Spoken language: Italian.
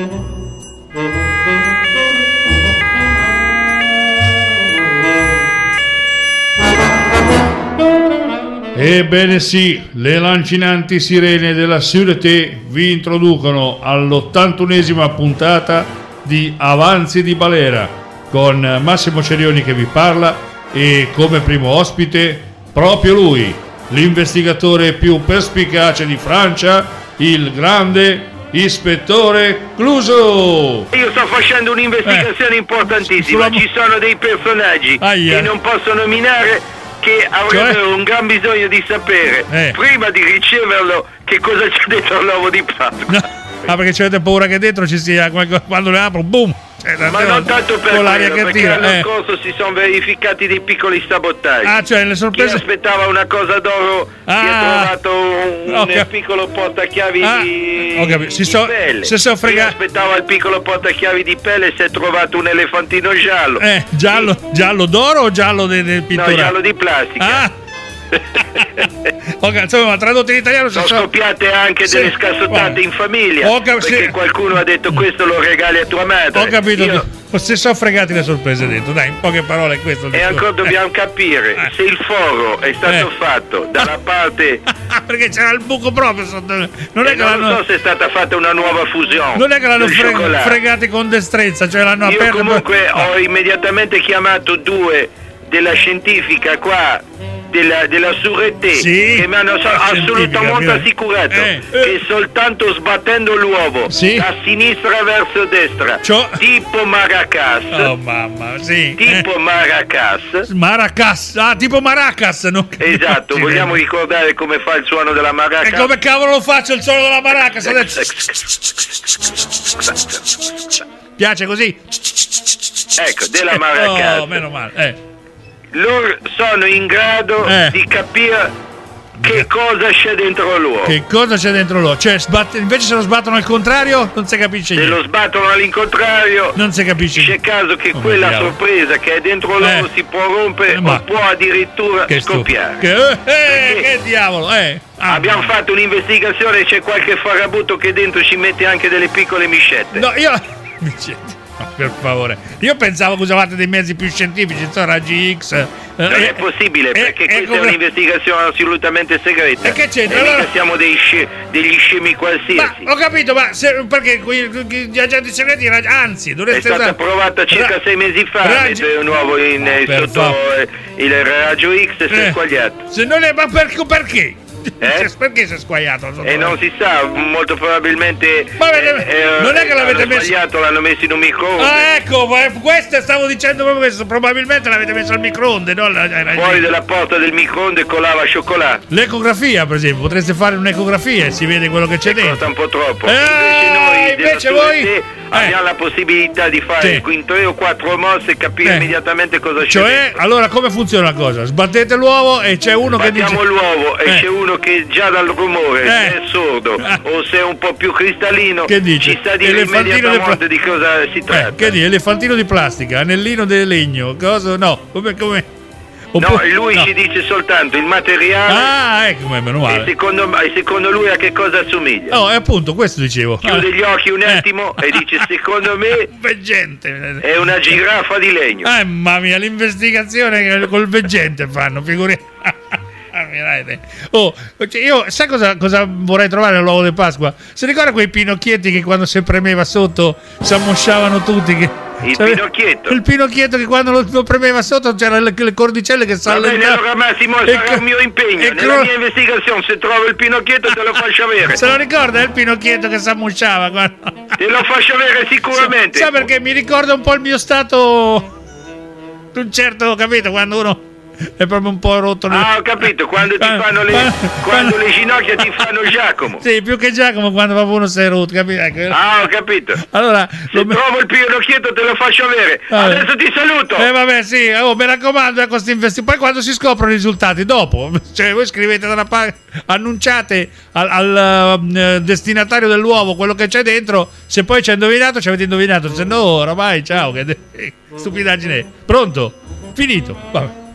Ebbene sì, le lancinanti sirene della Sûreté vi introducono all'81esima puntata di Avanzi di Balera, con Massimo Cerioni che vi parla e come primo ospite proprio lui, l'investigatore più perspicace di Francia, il grande Ispettore Clouseau. Io sto facendo un'investigazione importantissima, ci sono dei personaggi che non posso nominare, che avrebbero un gran bisogno di sapere prima di riceverlo che cosa c'è dentro l'uovo di Pasqua. Ah, perché c'avete paura che dentro ci sia quando le apro, boom! Ma non tanto per l'aria quello, che perché tira. l'anno scorso si sono verificati dei piccoli sabotaggi. Ah, cioè le sorprese. Chi aspettava una cosa d'oro si è trovato un piccolo portachiavi di pelle. Se so Chi aspettava il piccolo portachiavi di pelle si è trovato un elefantino giallo. Giallo d'oro o giallo del pittore? No, giallo di plastica. Insomma, tradotto in italiano sono scoppiate anche delle scassottate in famiglia, perché qualcuno ha detto questo lo regali a tua madre. Ho capito, se sono fregati le sorprese dentro, dai, in poche parole questo. E ancora dobbiamo capire se il foro è stato fatto dalla parte perché c'era il buco proprio sotto. Non so se è stata fatta una nuova fusione. Non è che l'hanno fregati con destrezza, cioè l'hanno aperto. Io comunque ho immediatamente chiamato due della scientifica qua della Sûreté, che mi hanno assolutamente assicurato che soltanto sbattendo l'uovo da sinistra verso destra, tipo Maracas, tipo Maracas, tipo Maracas, esatto. Vogliamo ricordare come fa il suono della Maracas? E come cavolo lo faccio il suono della Maracas? Piace così? Ecco, della Maracas. Oh, meno male. Loro sono in grado di capire che cosa c'è dentro l'uovo. Che cosa c'è dentro l'uovo? Cioè, invece se lo sbattono al contrario, non si capisce niente. Se lo sbattono all'incontrario, non si capisce niente. C'è caso che quella sorpresa che è dentro l'uovo si può rompere o può addirittura scoppiare. Che diavolo, abbiamo fatto un'investigazione e c'è qualche farabutto che dentro ci mette anche delle piccole miscette. No, per favore, io pensavo che usavate dei mezzi più scientifici, raggi X. Non è possibile, perché questa è un'investigazione assolutamente segreta. E che c'entra? Allora siamo degli scemi qualsiasi. Ma ho capito, ma perché gli agenti segreti, anzi, dovreste è stata provata circa 6 mesi fa a mettere un uovo sotto il raggio X e si è squagliato. Se non è, ma perché? Perché si è squagliato? E non si sa, molto probabilmente non è che l'avete messo sbagliato, l'hanno messo in un microonde. Ecco, questo stavo dicendo proprio questo. Probabilmente l'avete messo al microonde, no? Fuori dalla porta del microonde colava cioccolato. L'ecografia, per esempio, potreste fare un'ecografia e si vede quello che c'è dentro. Costa un po' troppo. Invece voi abbiamo la possibilità di fare in 3 o 4 mosse e capire immediatamente cosa c'è. Cioè, allora come funziona la cosa? Sbattete l'uovo e c'è uno che dice l'uovo e c'è uno che già dal rumore se è sordo o se è un po' più cristallino che dice? Ci sta dire immediatamente di cosa si tratta. Che dice? Elefantino di plastica, anellino di legno, cosa? No, come? No, lui ci dice soltanto il materiale. Ecco, meno male. E secondo lui a che cosa assomiglia? No, è appunto questo dicevo. Chiude gli occhi un attimo e dice: secondo me veggente. È una giraffa di legno. Mamma mia, l'investigazione col veggente fanno, figurati. Io sai cosa vorrei trovare nell'uovo di Pasqua? Si ricorda quei pinocchietti che quando si premeva sotto si ammosciavano tutti? Il pinocchietto che quando lo premeva sotto c'era le cordicelle che s'allentavano. Allora Massimo, sarà il mio impegno. Nella mia investigazione, se trovo il pinocchietto te lo faccio avere. Se lo ricorda il pinocchietto che si ammosciava? Te lo faccio avere sicuramente. Sa perché mi ricorda un po' il mio stato, un certo, capito, quando uno è proprio un po' rotto. Ho capito, quando ti fanno quando le ginocchia ti fanno Giacomo. Sì, più che Giacomo, quando proprio uno si è rotto, capito? Ho capito. Allora, se trovo il pinocchietto te lo faccio avere. Adesso ti saluto. Vabbè, sì, mi raccomando, questi investimenti. Poi quando si scoprono i risultati, dopo, cioè voi scrivete dalla parte, annunciate al destinatario dell'uovo quello che c'è dentro. Se poi ci avete indovinato, se no, oramai, ciao, che stupidaggine. Pronto? Finito. Vabbè.